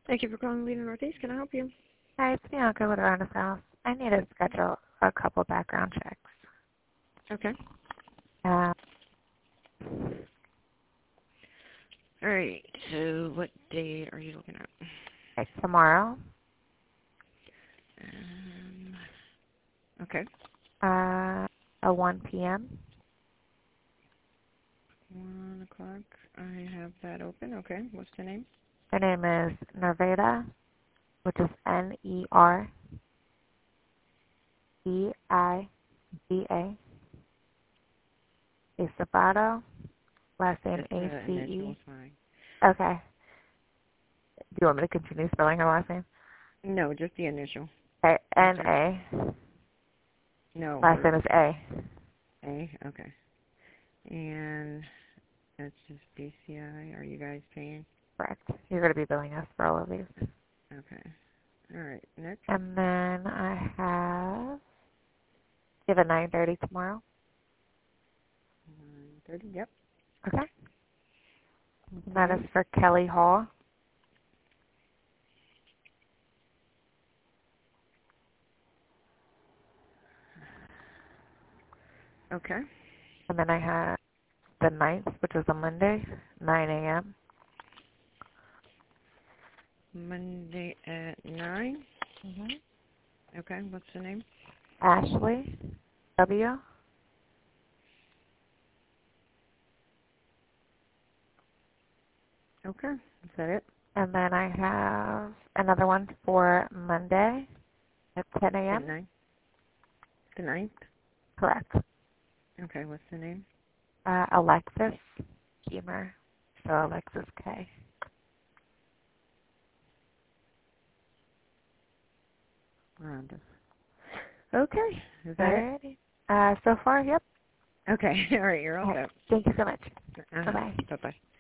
Thank you for calling Lena Northeast. Can I help you? Hi, it's Bianca with Around House. I need to schedule a couple background checks. Okay. Uh, All right. So what date are you looking at? like tomorrow, Um, okay. at 1 p.m. 1 o'clock. I have that open. Okay. What's the name? Her name is Nerveda, which is Nerveida. Acevedo, last name Just the initials, A-C-E. fine. Okay. Do you want me to continue spelling her last name? No, just the initial. Okay, What's her? N-A. No, Last hers. name is A. A. Okay. And that's just BCI. Are you guys paying? Correct. You're going to be billing us for all of these. Okay. All right. Next. And then I have, you have a 9:30 tomorrow. 9:30. Yep. Okay. And that is Okay. for Kelly Hall. Okay. And then I have the 9th, which is a Monday, 9 a.m. Monday at 9. Mm-hmm. Okay. What's the name? Ashley W. Okay. Is that it? And then I have another one for Monday at 10 At a.m. 9. The 9th. Correct. Okay. What's the name? Alexis Keemer. So Alexis K. Rhonda. Okay. Is that it? Alrighty. So far, yep. Okay. All right. You're all All right. set. Thank you so much. Uh-huh. Bye-bye. Bye-bye.